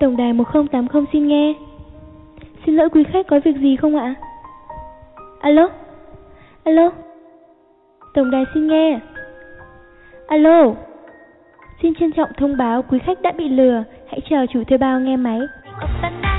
Tổng đài 1080 xin nghe. Xin lỗi quý khách, có việc gì không ạ? Alo? Alo? Tổng đài xin nghe. Alo? Xin trân trọng thông báo quý khách đã bị lừa. Hãy chờ chủ thuê bao nghe máy.